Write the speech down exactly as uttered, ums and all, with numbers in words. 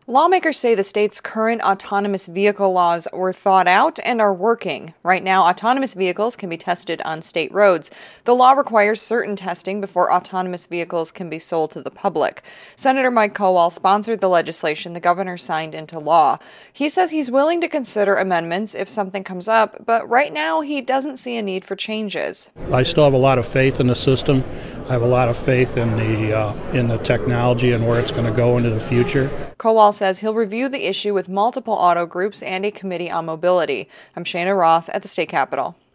Lawmakers say the state's current autonomous vehicle laws were thought out and are working. Right now, autonomous vehicles can be tested on state roads. The law requires certain testing before autonomous vehicles can be sold to the public. Senator Mike Kowal sponsored the legislation the governor signed into law. He says he's willing to consider amendments if something comes up, but right now he doesn't see a need for changes. I still have a lot of faith in the system. I have a lot of faith in the uh, in the technology and where it's going to go into the future. Kowal says he'll review the issue with multiple auto groups and a committee on mobility. I'm Shana Roth at the State Capitol.